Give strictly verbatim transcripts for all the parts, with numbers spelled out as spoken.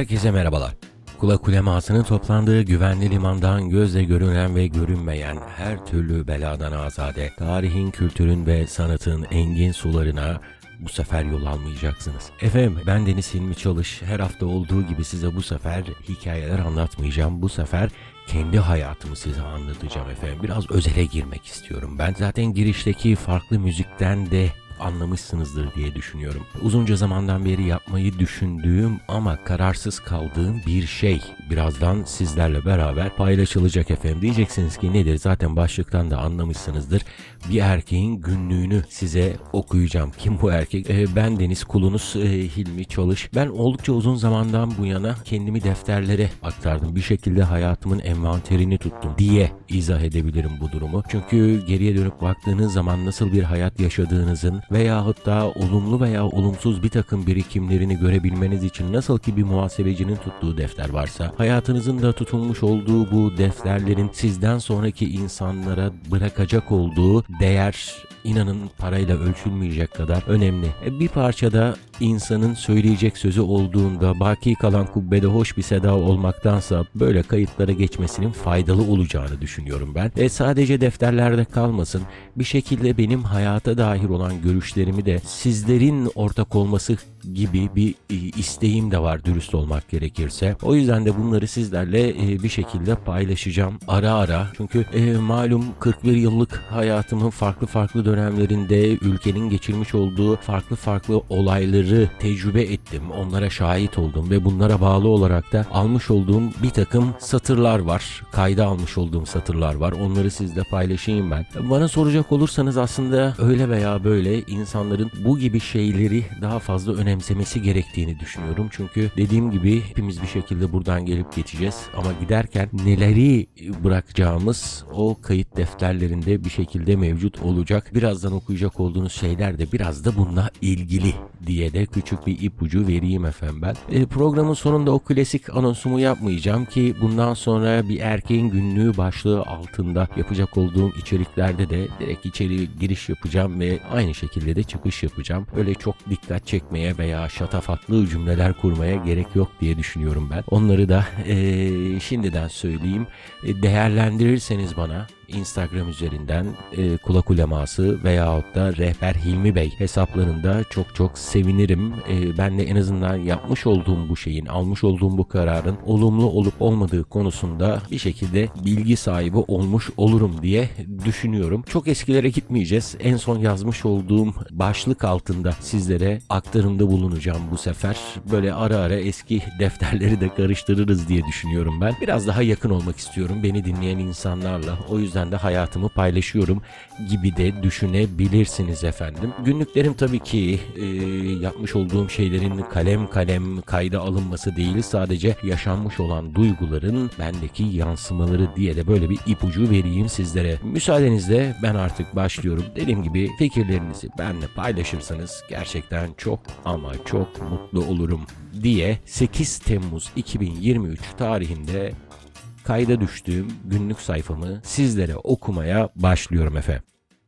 Herkese merhabalar. Kulak ulemasının toplandığı güvenli limandan gözle görünen ve görünmeyen her türlü beladan azade, tarihin, kültürün ve sanatın engin sularına bu sefer yol almayacaksınız. Efendim, ben Deniz Hilmi Çalış. Her hafta olduğu gibi size bu sefer hikayeler anlatmayacağım. Bu sefer kendi hayatımı size anlatacağım efendim. Biraz özele girmek istiyorum ben. Zaten girişteki farklı müzikten de anlamışsınızdır diye düşünüyorum. Uzunca zamandan beri yapmayı düşündüğüm ama kararsız kaldığım bir şey birazdan sizlerle beraber paylaşılacak efendim. Diyeceksiniz ki nedir? Zaten başlıktan da anlamışsınızdır. Bir erkeğin günlüğünü size okuyacağım. Kim bu erkek? Ee, ben Deniz, kulunuz e, Hilmi Çalış. Ben oldukça uzun zamandan bu yana kendimi defterlere aktardım. Bir şekilde hayatımın envanterini tuttum diye izah edebilirim bu durumu. Çünkü geriye dönüp baktığınız zaman nasıl bir hayat yaşadığınızın veyahut da olumlu veya olumsuz bir takım birikimlerini görebilmeniz için nasıl ki bir muhasebecinin tuttuğu defter varsa, hayatınızın da tutulmuş olduğu bu defterlerin sizden sonraki insanlara bırakacak olduğu değer, inanın parayla ölçülmeyecek kadar önemli. Bir parçada insanın söyleyecek sözü olduğunda baki kalan kubbede hoş bir seda olmaktansa böyle kayıtlara geçmesinin faydalı olacağını düşünüyorum ben. Ve sadece defterlerde kalmasın, bir şekilde benim hayata dair olan görüşlerimi de sizlerin ortak olması gibi bir isteğim de var, dürüst olmak gerekirse. O yüzden de bunları sizlerle bir şekilde paylaşacağım ara ara. Çünkü e, malum kırk bir yıllık hayatımın farklı farklı dönemlerinde ülkenin geçirmiş olduğu farklı farklı olayları tecrübe ettim. Onlara şahit oldum ve bunlara bağlı olarak da almış olduğum bir takım satırlar var. Kayda almış olduğum satırlar var. Onları sizle paylaşayım ben. Bana soracak olursanız aslında öyle veya böyle insanların bu gibi şeyleri daha fazla önemsemesi gerektiğini düşünüyorum. Çünkü dediğim gibi hepimiz bir şekilde buradan gelip geçeceğiz. Ama giderken neleri bırakacağımız o kayıt defterlerinde bir şekilde mevcut olacak. Birazdan okuyacak olduğunuz şeyler de biraz da bununla ilgili diye de küçük bir ipucu vereyim efendim ben. E, programın sonunda o klasik anonsumu yapmayacağım ki bundan sonra bir erkeğin günlüğü başlığı altında yapacak olduğum içeriklerde de direkt içeri giriş yapacağım ve aynı şekilde de çıkış yapacağım. Öyle çok dikkat çekmeye veya şatafatlı cümleler kurmaya gerek yok diye düşünüyorum ben. Onları da e, şimdiden söyleyeyim. E, değerlendirirseniz bana Instagram üzerinden e, kulak uleması veyahut da rehber Hilmi Bey hesaplarında çok çok sevinirim. E, ben de en azından yapmış olduğum bu şeyin, almış olduğum bu kararın olumlu olup olmadığı konusunda bir şekilde bilgi sahibi olmuş olurum diye düşünüyorum. Çok eskilere gitmeyeceğiz. En son yazmış olduğum başlık altında sizlere aktarımda bulunacağım bu sefer. Böyle ara ara eski defterleri de karıştırırız diye düşünüyorum ben. Biraz daha yakın olmak istiyorum beni dinleyen insanlarla. O yüzden de hayatımı paylaşıyorum gibi de düşünebilirsiniz efendim. Günlüklerim tabii ki e, yapmış olduğum şeylerin kalem kalem kayda alınması değil, sadece yaşanmış olan duyguların bendeki yansımaları diye de böyle bir ipucu vereyim sizlere. Müsaadenizle ben artık başlıyorum. Dediğim gibi fikirlerinizi benimle paylaşırsanız gerçekten çok ama çok mutlu olurum diye sekiz Temmuz iki bin yirmi üç tarihinde kayda düştüğüm günlük sayfamı sizlere okumaya başlıyorum efendim.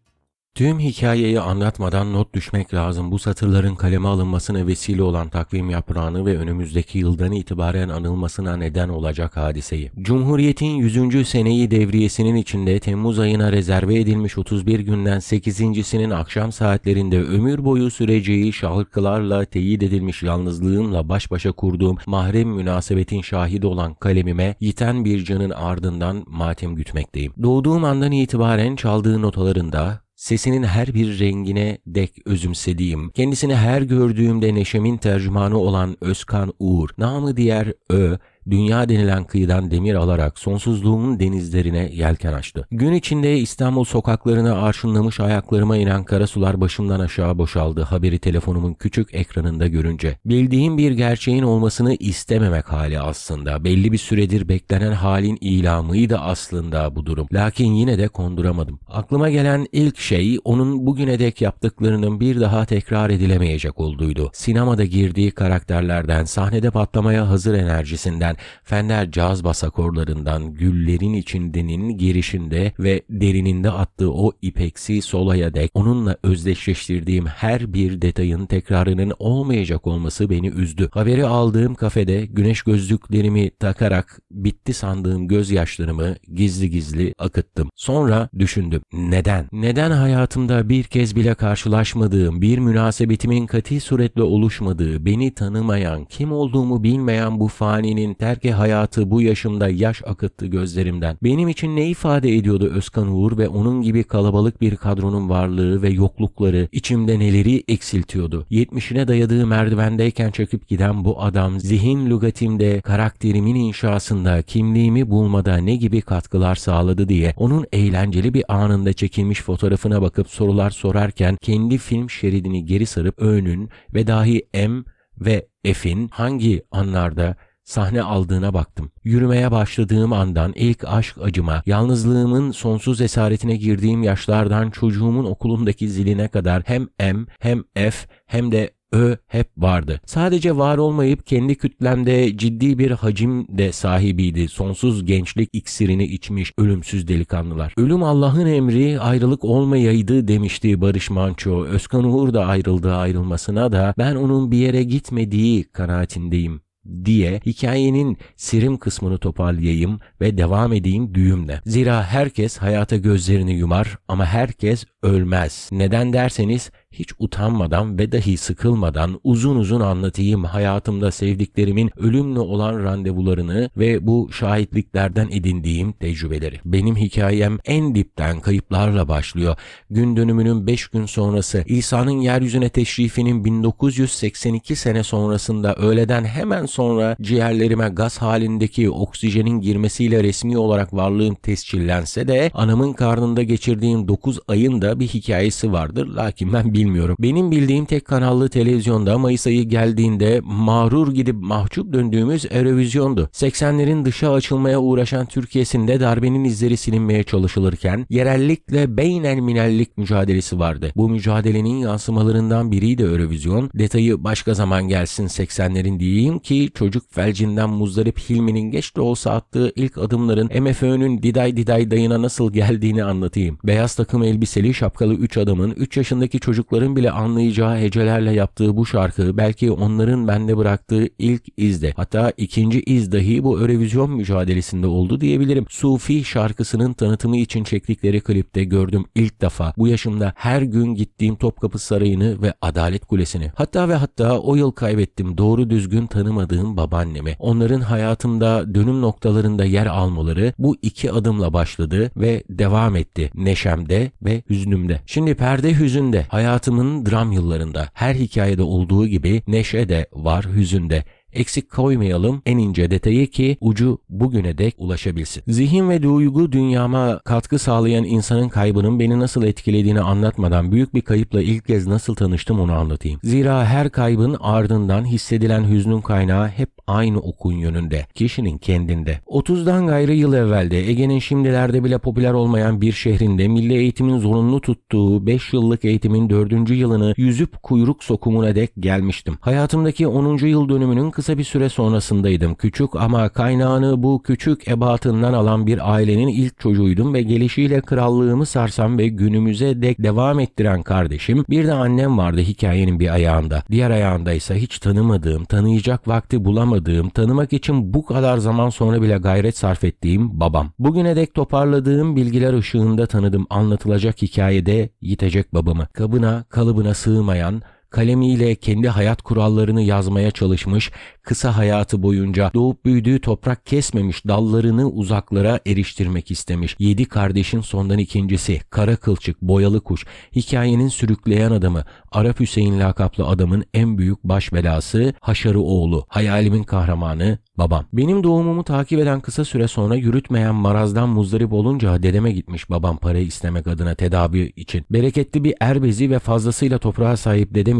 Tüm hikayeyi anlatmadan not düşmek lazım. Bu satırların kaleme alınmasına vesile olan takvim yaprağını ve önümüzdeki yıldan itibaren anılmasına neden olacak hadiseyi. Cumhuriyet'in yüzüncü seneyi devriyesinin içinde Temmuz ayına rezerve edilmiş otuz bir günden sekizincisinin akşam saatlerinde ömür boyu süreceği şarkılarla teyit edilmiş yalnızlığımla baş başa kurduğum mahrem münasebetin şahidi olan kalemime yiten bir canın ardından matem gütmekteyim. Doğduğum andan itibaren çaldığı notalarında sesinin her bir rengine dek özümsediğim, kendisini her gördüğümde neşemin tercümanı olan Özkan Uğur, namı diğer Ö, dünya denilen kıyıdan demir alarak sonsuzluğun denizlerine yelken açtı. Gün içinde İstanbul sokaklarına arşınlamış ayaklarıma inen kara sular başımdan aşağı boşaldı haberi telefonumun küçük ekranında görünce. Bildiğim bir gerçeğin olmasını istememek hali aslında. Belli bir süredir beklenen halin ilamıydı aslında bu durum. Lakin yine de konduramadım. Aklıma gelen ilk şey onun bugüne dek yaptıklarının bir daha tekrar edilemeyecek olduğuydu. Sinemada girdiği karakterlerden, sahnede patlamaya hazır enerjisinden, gelen Fender caz bas akorlarından Güllerin İçinde'nin girişinde ve derininde attığı o ipeksi soloya dek onunla özdeşleştirdiğim her bir detayın tekrarının olmayacak olması beni üzdü. Haberi aldığım kafede güneş gözlüklerimi takarak bitti sandığım gözyaşlarımı gizli gizli akıttım. Sonra düşündüm. Neden? Neden hayatımda bir kez bile karşılaşmadığım, bir münasebetimin kati suretle oluşmadığı, beni tanımayan, kim olduğumu bilmeyen bu faninin terki hayatı bu yaşımda yaş akıttı gözlerimden? Benim için ne ifade ediyordu Özkan Uğur ve onun gibi kalabalık bir kadronun varlığı ve yoklukları içimde neleri eksiltiyordu? yetmişine dayadığı merdivendeyken çekip giden bu adam zihin lügatimde, karakterimin inşasında, kimliğimi bulmada ne gibi katkılar sağladı diye onun eğlenceli bir anında çekilmiş fotoğrafına bakıp sorular sorarken kendi film şeridini geri sarıp Ö'nün ve dahi M ve F'in hangi anlarda sahne aldığına baktım. Yürümeye başladığım andan ilk aşk acıma, yalnızlığımın sonsuz esaretine girdiğim yaşlardan çocuğumun okulundaki ziline kadar hem M hem F hem de Ö hep vardı. Sadece var olmayıp kendi kütlemde ciddi bir hacim de sahibiydi. Sonsuz gençlik iksirini içmiş ölümsüz delikanlılar. Ölüm Allah'ın emri, ayrılık olmayaydı demişti Barış Manço. Özkan Uğur da ayrıldığı ayrılmasına da ben onun bir yere gitmediği kanaatindeyim diye hikayenin sirim kısmını toparlayayım ve devam edeyim düğümle. Zira herkes hayata gözlerini yumar ama herkes ölmez. Neden derseniz hiç utanmadan ve dahi sıkılmadan uzun uzun anlatayım hayatımda sevdiklerimin ölümle olan randevularını ve bu şahitliklerden edindiğim tecrübeleri. Benim hikayem en dipten kayıplarla başlıyor. Gün dönümünün beş gün sonrası, İsa'nın yeryüzüne teşrifinin bin dokuz yüz seksen iki sene sonrasında öğleden hemen sonra ciğerlerime gaz halindeki oksijenin girmesiyle resmi olarak varlığım tescillense de anamın karnında geçirdiğim dokuz ayın da bir hikayesi vardır. Lakin ben bilmiyorum. Bilmiyorum. Benim bildiğim tek kanallı televizyonda Mayıs ayı geldiğinde mağrur gidip mahcup döndüğümüz Eurovizyondu. seksenlerin dışa açılmaya uğraşan Türkiye'sinde darbenin izleri silinmeye çalışılırken yerellikle beynelminellik mücadelesi vardı. Bu mücadelenin yansımalarından biriydi Eurovizyon. Detayı başka zaman gelsin seksenlerin diyeyim ki çocuk felcinden muzdarip Hilmi'nin geç de olsa attığı ilk adımların M F Ö'nün Diday Diday dayına nasıl geldiğini anlatayım. Beyaz takım elbiseli şapkalı üç adamın üç yaşındaki çocukların bile anlayacağı hecelerle yaptığı bu şarkı belki onların bende bıraktığı ilk izde, hatta ikinci iz dahi bu Eurovision mücadelesinde oldu diyebilirim. Sufi şarkısının tanıtımı için çektikleri klipte gördüm ilk defa bu yaşımda her gün gittiğim Topkapı Sarayı'nı ve Adalet Kulesi'ni. Hatta ve hatta o yıl kaybettim doğru düzgün tanımadığım babaannemi. Onların hayatımda dönüm noktalarında yer almaları bu iki adımla başladı ve devam etti. Neşemde ve hüznümde. Şimdi perde hüzünde. Hayatımın dram yıllarında her hikayede olduğu gibi neşe de var, hüzün de. Eksik koymayalım en ince detayı ki ucu bugüne dek ulaşabilsin. Zihin ve duygu dünyama katkı sağlayan insanın kaybının beni nasıl etkilediğini anlatmadan büyük bir kayıpla ilk kez nasıl tanıştım onu anlatayım. Zira her kaybın ardından hissedilen hüznün kaynağı hep aynı okun yönünde, kişinin kendinde. otuzdan gayrı yıl evvelde Ege'nin şimdilerde bile popüler olmayan bir şehrinde milli eğitimin zorunlu tuttuğu beş yıllık eğitimin dördüncü yılını yüzüp kuyruk sokumuna dek gelmiştim. Hayatımdaki onuncu yıl dönümünün kısa bir süre sonrasındaydım. Küçük ama kaynağını bu küçük ebatından alan bir ailenin ilk çocuğuydum ve gelişiyle krallığımı sarsan ve günümüze dek devam ettiren kardeşim, bir de annem vardı hikayenin bir ayağında. Diğer ayağında ise hiç tanımadığım, tanıyacak vakti bulamadığım, tanımak için bu kadar zaman sonra bile gayret sarf ettiğim babam. Bugüne dek toparladığım bilgiler ışığında tanıdım anlatılacak hikayede yitecek babamı. Kabına, kalıbına sığmayan, kalemiyle kendi hayat kurallarını yazmaya çalışmış, kısa hayatı boyunca doğup büyüdüğü toprak kesmemiş dallarını uzaklara eriştirmek istemiş. Yedi kardeşin sondan ikincisi, kara kılçık, boyalı kuş, hikayenin sürükleyen adamı, Arap Hüseyin lakaplı adamın en büyük baş belası, Haşarı oğlu, hayalimin kahramanı, babam. Benim doğumumu takip eden kısa süre sonra yürütmeyen marazdan muzdarip olunca dedeme gitmiş babam parayı istemek adına tedavi için. Bereketli bir erbezi ve fazlasıyla toprağa sahip dedem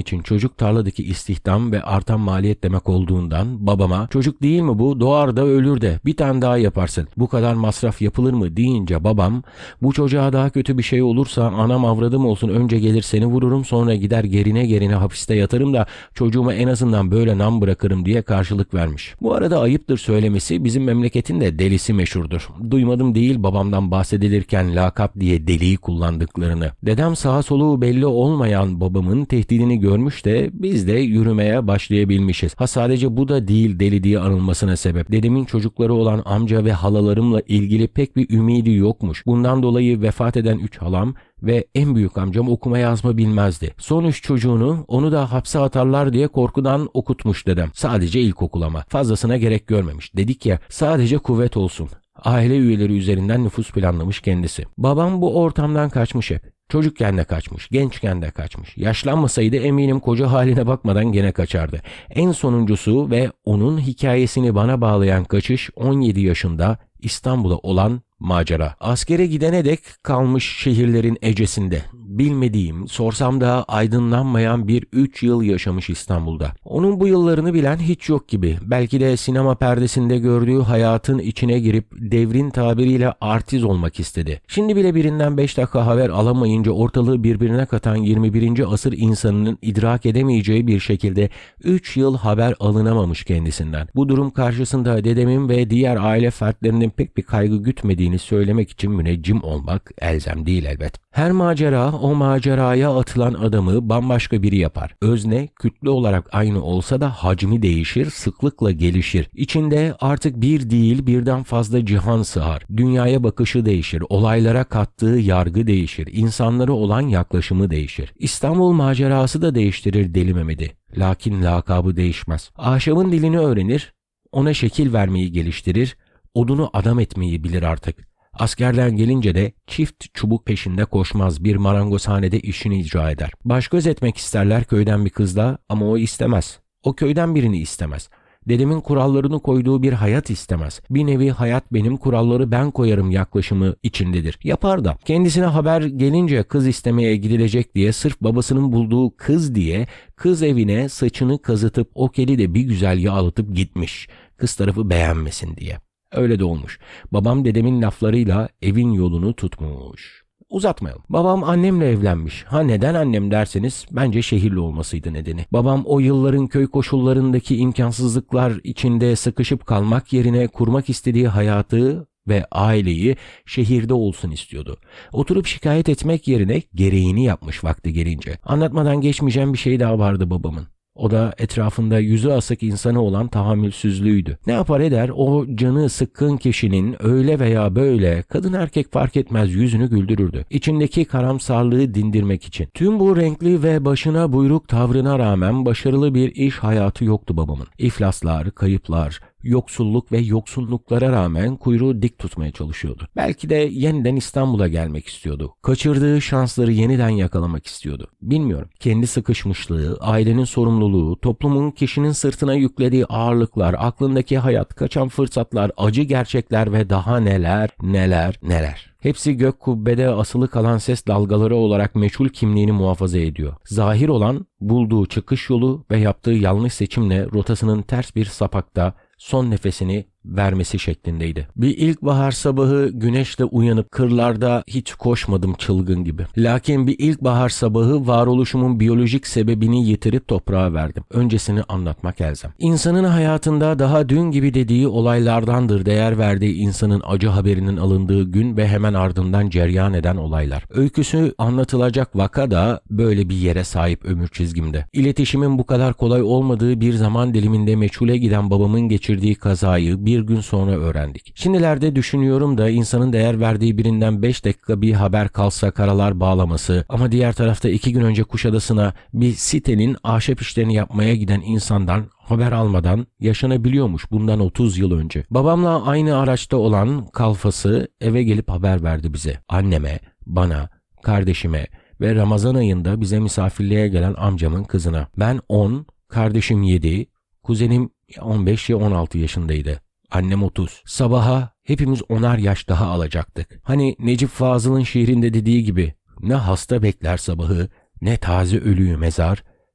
için çocuk tarladaki istihdam ve artan maliyet demek olduğundan babama çocuk değil mi bu, doğar da ölür de bir tane daha yaparsın, bu kadar masraf yapılır mı deyince babam bu çocuğa daha kötü bir şey olursa anam avradım olsun önce gelir seni vururum sonra gider gerine gerine hapiste yatarım da çocuğuma en azından böyle nam bırakırım diye karşılık vermiş. Bu arada ayıptır söylemesi bizim memleketin de delisi meşhurdur. Duymadım değil babamdan bahsedilirken lakap diye deliyi kullandıklarını. Dedem sağa soluğu belli olmayan babamın tehdidini görmüş de biz de yürümeye başlayabilmişiz. Ha sadece bu da değil deli diye anılmasına sebep. Dedemin çocukları olan amca ve halalarımla ilgili pek bir ümidi yokmuş. Bundan dolayı vefat eden üç halam ve en büyük amcam okuma yazma bilmezdi. Son üç çocuğunu onu da hapse atarlar diye korkudan okutmuş dedem. Sadece ilkokul ama. Fazlasına gerek görmemiş. Dedik ya sadece kuvvet olsun. Aile üyeleri üzerinden nüfus planlamış kendisi. Babam bu ortamdan kaçmış hep. Çocukken de kaçmış, gençken de kaçmış. Yaşlanmasaydı eminim koca haline bakmadan gene kaçardı. En sonuncusu ve onun hikayesini bana bağlayan kaçış on yedi yaşında İstanbul'a olan macera. Askere gidene dek kalmış şehirlerin ecesinde. Bilmediğim, sorsam da aydınlanmayan bir üç yıl yaşamış İstanbul'da. Onun bu yıllarını bilen hiç yok gibi. Belki de sinema perdesinde gördüğü hayatın içine girip devrin tabiriyle artiz olmak istedi. Şimdi bile birinden beş dakika haber alamayınca ortalığı birbirine katan yirmi birinci asır insanının idrak edemeyeceği bir şekilde üç yıl haber alınamamış kendisinden. Bu durum karşısında dedemin ve diğer aile fertlerinin pek bir kaygı gütmediğini söylemek için müneccim olmak elzem değil elbet. Her macera o maceraya atılan adamı bambaşka biri yapar. Özne kütle olarak aynı olsa da hacmi değişir, sıklıkla gelişir. İçinde artık bir değil birden fazla cihan sığar. Dünyaya bakışı değişir, olaylara kattığı yargı değişir, insanlara olan yaklaşımı değişir. İstanbul macerası da değiştirir Deli Mehmet'i. Lakin lakabı değişmez. Ahşabın dilini öğrenir, ona şekil vermeyi geliştirir, odunu adam etmeyi bilir artık. Askerden gelince de çift çubuk peşinde koşmaz, bir marangozhanede işini icra eder. Baş göz etmek isterler köyden bir kızla ama o istemez. O köyden birini istemez. Dedemin kurallarını koyduğu bir hayat istemez. Bir nevi hayat benim, kuralları ben koyarım yaklaşımı içindedir. Yapar da. Kendisine haber gelince kız istemeye gidilecek diye sırf babasının bulduğu kız diye kız evine saçını kazıtıp o keli de bir güzel yağlatıp gitmiş. Kız tarafı beğenmesin diye. Öyle de olmuş. Babam dedemin laflarıyla evin yolunu tutmuş. Uzatmayalım. Babam annemle evlenmiş. Ha neden annem derseniz bence şehirli olmasıydı nedeni. Babam o yılların köy koşullarındaki imkansızlıklar içinde sıkışıp kalmak yerine kurmak istediği hayatı ve aileyi şehirde olsun istiyordu. Oturup şikayet etmek yerine gereğini yapmış vakti gelince. Anlatmadan geçmeyeceğim bir şey daha vardı babamın. O da etrafında yüzü asık insanı olan tahammülsüzlüğüydü. Ne yapar eder o canı sıkkın kişinin öyle veya böyle kadın erkek fark etmez yüzünü güldürürdü. İçindeki karamsarlığı dindirmek için. Tüm bu renkli ve başına buyruk tavrına rağmen başarılı bir iş hayatı yoktu babamın. İflaslar, kayıplar, yoksulluk ve yoksunluklara rağmen kuyruğu dik tutmaya çalışıyordu. Belki de yeniden İstanbul'a gelmek istiyordu. Kaçırdığı şansları yeniden yakalamak istiyordu. Bilmiyorum. Kendi sıkışmışlığı, ailenin sorumluluğu, toplumun kişinin sırtına yüklediği ağırlıklar, aklındaki hayat, kaçan fırsatlar, acı gerçekler ve daha neler, neler, neler. Hepsi gök kubbede asılı kalan ses dalgaları olarak meçhul kimliğini muhafaza ediyor. Zahir olan bulduğu çıkış yolu ve yaptığı yanlış seçimle rotasının ters bir sapakta son nefesini vermesi şeklindeydi. Bir ilkbahar sabahı güneşle uyanıp kırlarda hiç koşmadım çılgın gibi. Lakin bir ilkbahar sabahı varoluşumun biyolojik sebebini yitirip toprağa verdim. Öncesini anlatmak elzem. İnsanın hayatında daha dün gibi dediği olaylardandır değer verdiği insanın acı haberinin alındığı gün ve hemen ardından cereyan eden olaylar. Öyküsü anlatılacak vaka da böyle bir yere sahip ömür çizgimde. İletişimin bu kadar kolay olmadığı bir zaman diliminde meçhule giden babamın geçirdiği kazayı bir gün sonra öğrendik. Şimdilerde düşünüyorum da insanın değer verdiği birinden beş dakika bir haber kalsa karalar bağlaması ama diğer tarafta iki gün önce Kuşadası'na bir sitenin ahşap işlerini yapmaya giden insandan haber almadan yaşanabiliyormuş bundan otuz yıl önce. Babamla aynı araçta olan kalfası eve gelip haber verdi bize. Anneme, bana, kardeşime ve Ramazan ayında bize misafirliğe gelen amcamın kızına. Ben on, kardeşim yedi, kuzenim on beş ya on altı yaşındaydı. Annem otuz. Sabaha hepimiz onar yaş daha alacaktık. Hani Necip Fazıl'ın şiirinde dediği gibi ne hasta bekler sabahı, ne taze ölüyü mezar,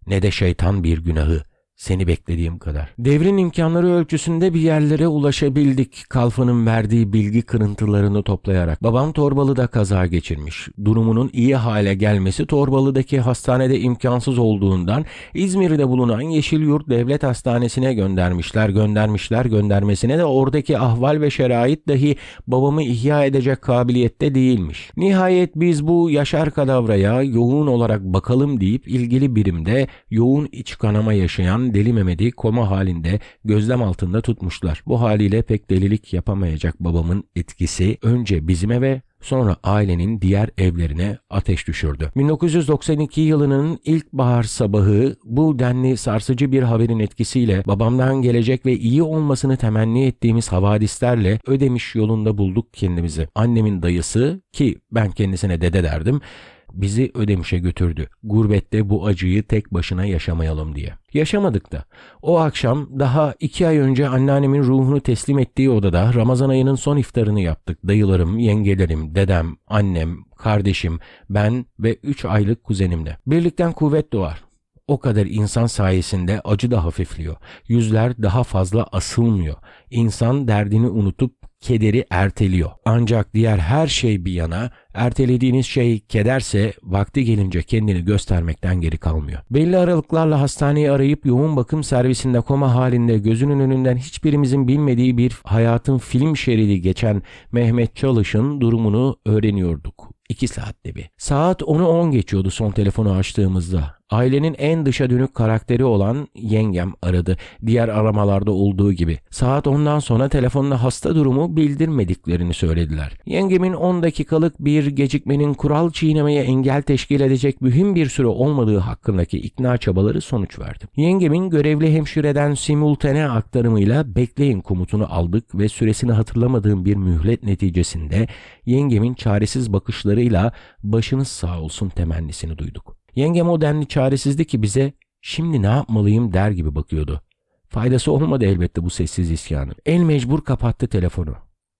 ne de şeytan bir günahı. Seni beklediğim kadar. Devrin imkanları ölçüsünde bir yerlere ulaşabildik. Kalfa'nın verdiği bilgi kırıntılarını toplayarak. Babam Torbalı'da kaza geçirmiş. Durumunun iyi hale gelmesi Torbalı'daki hastanede imkansız olduğundan İzmir'de bulunan Yeşilyurt Devlet Hastanesi'ne göndermişler. Göndermişler göndermesine de oradaki ahval ve şerait dahi babamı ihya edecek kabiliyette değilmiş. Nihayet biz bu Yaşar Kadavra'ya yoğun olarak bakalım deyip ilgili birimde yoğun iç kanama yaşayan Deli Mehmet'i koma halinde gözlem altında tutmuşlar. Bu haliyle pek delilik yapamayacak babamın etkisi önce bizim eve, sonra ailenin diğer evlerine ateş düşürdü. bin dokuz yüz doksan iki yılının ilkbahar sabahı bu denli sarsıcı bir haberin etkisiyle babamdan gelecek ve iyi olmasını temenni ettiğimiz havadislerle Ödemiş yolunda bulduk kendimizi. Annemin dayısı, ki ben kendisine dede derdim, bizi Ödemiş'e götürdü. Gurbette bu acıyı tek başına yaşamayalım diye. Yaşamadık da. O akşam daha iki ay önce anneannemin ruhunu teslim ettiği odada Ramazan ayının son iftarını yaptık. Dayılarım, yengelerim, dedem, annem, kardeşim, ben ve üç aylık kuzenimle. Birlikten kuvvet doğar. O kadar insan sayesinde acı da hafifliyor. Yüzler daha fazla asılmıyor. İnsan derdini unutup kederi erteliyor. Ancak diğer her şey bir yana, ertelediğiniz şey kederse vakti gelince kendini göstermekten geri kalmıyor. Belli aralıklarla hastaneyi arayıp yoğun bakım servisinde koma halinde gözünün önünden hiçbirimizin bilmediği bir hayatın film şeridi geçen Mehmet Çalış'ın durumunu öğreniyorduk. İki saatte bir. Saat onu on geçiyordu son telefonu açtığımızda. Ailenin en dışa dönük karakteri olan yengem aradı. Diğer aramalarda olduğu gibi. Saat ondan sonra telefonla hasta durumu bildirmediklerini söylediler. Yengemin on dakikalık bir gecikmenin kural çiğnemeye engel teşkil edecek mühim bir süre olmadığı hakkındaki ikna çabaları sonuç verdi. Yengemin görevli hemşireden simultane aktarımıyla bekleyin komutunu aldık ve süresini hatırlamadığım bir mühlet neticesinde yengemin çaresiz bakışlarıyla başınız sağ olsun temennisini duyduk. Yengem o denli çaresizdi ki bize şimdi ne yapmalıyım der gibi bakıyordu. Faydası olmadı elbette bu sessiz isyanın. El mecbur kapattı telefonu.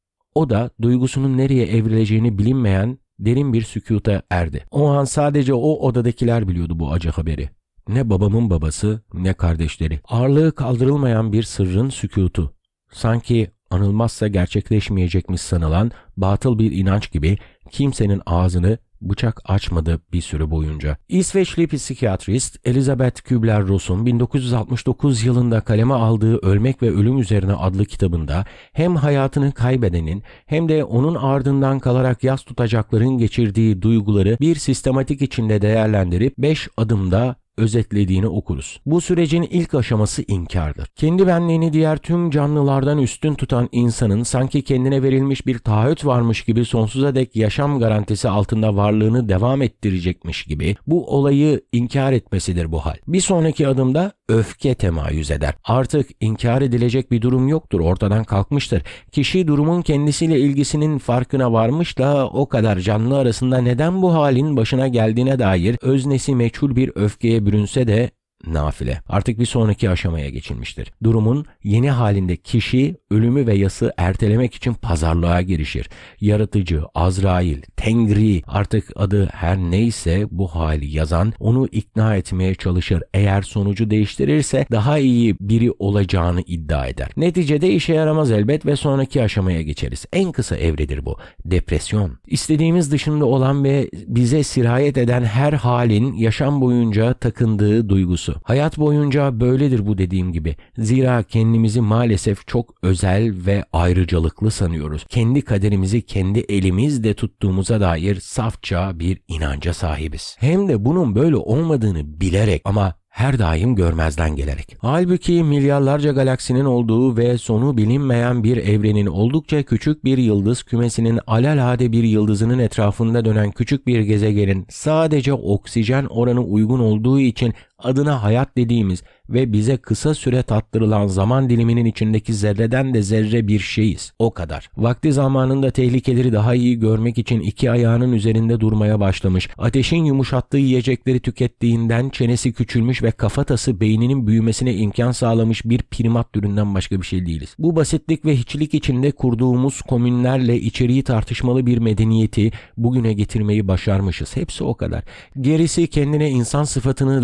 O da duygusunun nereye evrileceğini bilinmeyen derin bir sükuta erdi. O an sadece o odadakiler biliyordu bu acı haberi. Ne babamın babası ne kardeşleri. Ağırlığı kaldırılmayan bir sırrın sükutu. Sanki anılmazsa gerçekleşmeyecekmiş sanılan batıl bir inanç gibi kimsenin ağzını bıçak açmadı bir süre boyunca. İsveçli psikiyatrist Elisabeth Kübler-Ross'un bin dokuz yüz altmış dokuz yılında kaleme aldığı Ölmek ve Ölüm Üzerine adlı kitabında hem hayatını kaybedenin hem de onun ardından kalarak yas tutacakların geçirdiği duyguları bir sistematik içinde değerlendirip beş adımda özetlediğini okuruz. Bu sürecin ilk aşaması inkardır. Kendi benliğini diğer tüm canlılardan üstün tutan insanın sanki kendine verilmiş bir taahhüt varmış gibi sonsuza dek yaşam garantisi altında varlığını devam ettirecekmiş gibi bu olayı inkar etmesidir bu hal. Bir sonraki adımda öfke temayüz eder. Artık inkar edilecek bir durum yoktur, ortadan kalkmıştır. Kişi durumun kendisiyle ilgisinin farkına varmış da o kadar canlı arasında neden bu halin başına geldiğine dair öznesi meçhul bir öfkeye bürünse de nafile. Artık bir sonraki aşamaya geçilmiştir. Durumun yeni halinde kişi ölümü ve yası ertelemek için pazarlığa girişir. Yaratıcı, Azrail, Tengri, artık adı her neyse bu hali yazan onu ikna etmeye çalışır. Eğer sonucu değiştirirse daha iyi biri olacağını iddia eder. Neticede işe yaramaz elbet ve sonraki aşamaya geçeriz. En kısa evredir bu. Depresyon. İstediğimiz dışında olan ve bize sirayet eden her halin yaşam boyunca takındığı duygusu. Hayat boyunca böyledir bu dediğim gibi. Zira kendimizi maalesef çok özel ve ayrıcalıklı sanıyoruz. Kendi kaderimizi kendi elimizde tuttuğumuza dair safça bir inanca sahibiz. Hem de bunun böyle olmadığını bilerek ama her daim görmezden gelerek. Halbuki milyarlarca galaksinin olduğu ve sonu bilinmeyen bir evrenin oldukça küçük bir yıldız kümesinin alelade bir yıldızının etrafında dönen küçük bir gezegenin sadece oksijen oranı uygun olduğu için adına hayat dediğimiz ve bize kısa süre tattırılan zaman diliminin içindeki zerreden de zerre bir şeyiz. O kadar. Vakti zamanında tehlikeleri daha iyi görmek için iki ayağının üzerinde durmaya başlamış, ateşin yumuşattığı yiyecekleri tükettiğinden çenesi küçülmüş ve kafatası beyninin büyümesine imkan sağlamış bir primat türünden başka bir şey değiliz. Bu basitlik ve hiçlik içinde kurduğumuz komünlerle içeriği tartışmalı bir medeniyeti bugüne getirmeyi başarmışız. Hepsi o kadar. Gerisi kendine insan sıfatını layık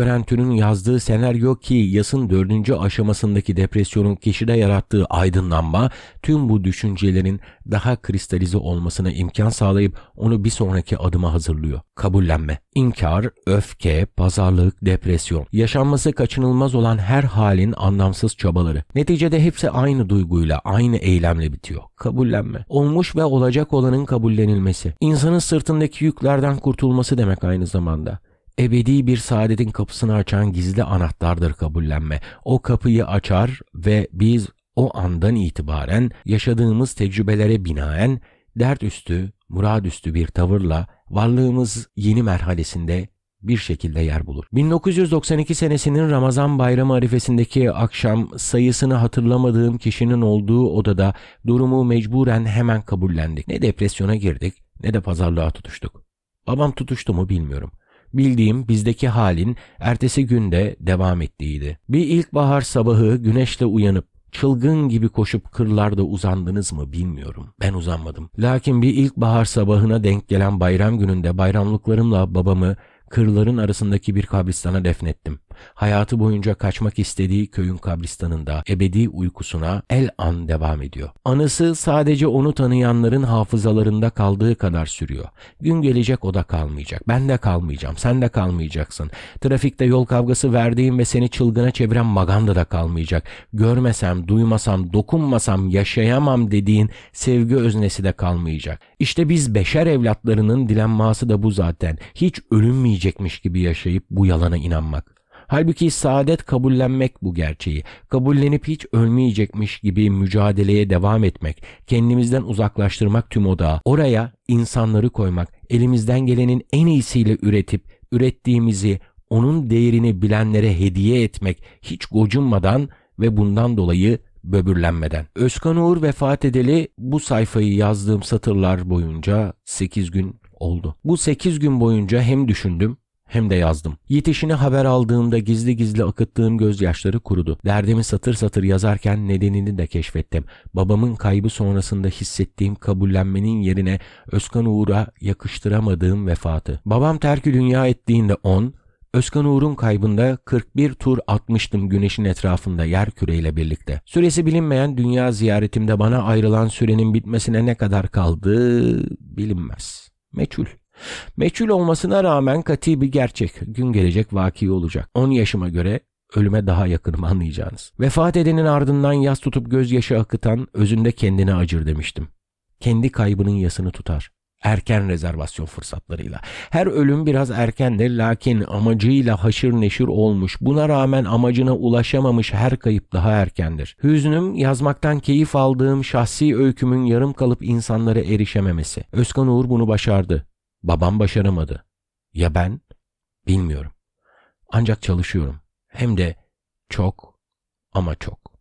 gören türün yazdığı senaryo ki yasın dördüncü aşamasındaki depresyonun kişide yarattığı aydınlanma tüm bu düşüncelerin daha kristalize olmasına imkan sağlayıp onu bir sonraki adıma hazırlıyor. Kabullenme, inkar, öfke, pazarlık, depresyon, yaşanması kaçınılmaz olan her halin anlamsız çabaları. Neticede hepsi aynı duyguyla, aynı eylemle bitiyor. Kabullenme, olmuş ve olacak olanın kabullenilmesi. İnsanın sırtındaki yüklerden kurtulması demek aynı zamanda. Ebedi bir saadetin kapısını açan gizli anahtardır kabullenme. O kapıyı açar ve biz o andan itibaren yaşadığımız tecrübelere binaen dert üstü, murad üstü bir tavırla varlığımız yeni merhalesinde bir şekilde yer bulur. bin dokuz yüz doksan iki senesinin Ramazan bayramı arifesindeki akşam sayısını hatırlamadığım kişinin olduğu odada durumu mecburen hemen kabullendik. Ne depresyona girdik ne de pazarlığa tutuştuk. Babam tutuştu mu bilmiyorum. Bildiğim bizdeki halin ertesi günde devam ettiğiydi. Bir ilkbahar sabahı güneşle uyanıp çılgın gibi koşup kırlarda uzandınız mı bilmiyorum. Ben uzanmadım. Lakin bir ilkbahar sabahına denk gelen bayram gününde bayramlıklarımla babamı kırların arasındaki bir kabristana defnettim. Hayatı boyunca kaçmak istediği köyün kabristanında ebedi uykusuna el an devam ediyor. Anısı sadece onu tanıyanların hafızalarında kaldığı kadar sürüyor. Gün gelecek o da kalmayacak. Ben de kalmayacağım. Sen de kalmayacaksın. Trafikte yol kavgası verdiğim ve seni çılgına çeviren maganda da kalmayacak. Görmesem, duymasam, dokunmasam yaşayamam dediğin sevgi öznesi de kalmayacak. İşte biz beşer evlatlarının dilenması da bu zaten. Hiç ölünmeyecekmiş gibi yaşayıp bu yalana inanmak. Halbuki saadet kabullenmek bu gerçeği. Kabullenip hiç ölmeyecekmiş gibi mücadeleye devam etmek, kendimizden uzaklaştırmak tüm odağı, oraya insanları koymak, elimizden gelenin en iyisiyle üretip, ürettiğimizi onun değerini bilenlere hediye etmek, hiç gocunmadan ve bundan dolayı böbürlenmeden. Özkan Uğur vefat edeli bu sayfayı yazdığım satırlar boyunca sekiz gün oldu. Bu sekiz gün boyunca hem düşündüm, hem de yazdım. Yetişini haber aldığımda gizli gizli akıttığım gözyaşları kurudu. Derdimi satır satır yazarken nedenini de keşfettim. Babamın kaybı sonrasında hissettiğim kabullenmenin yerine Özkan Uğur'a yakıştıramadığım vefatı. Babam terk-i dünya ettiğinde on, Özkan Uğur'un kaybında kırk bir tur atmıştım güneşin etrafında yerküreyle birlikte. Süresi bilinmeyen dünya ziyaretimde bana ayrılan sürenin bitmesine ne kadar kaldı bilinmez. Meçhul. Meçhul olmasına rağmen kati bir gerçek. Gün gelecek vaki olacak. on yaşıma göre ölüme daha yakınım anlayacağınız. Vefat edenin ardından yas tutup gözyaşı akıtan özünde kendine acır demiştim. Kendi kaybının yasını tutar. Erken rezervasyon fırsatlarıyla. Her ölüm biraz erkendir lakin amacıyla haşır neşir olmuş. Buna rağmen amacına ulaşamamış her kayıp daha erkendir. Hüznüm yazmaktan keyif aldığım şahsi öykümün yarım kalıp insanlara erişememesi. Özkan Uğur bunu başardı. Babam başaramadı. Ya ben? Bilmiyorum. Ancak çalışıyorum. Hem de çok ama çok.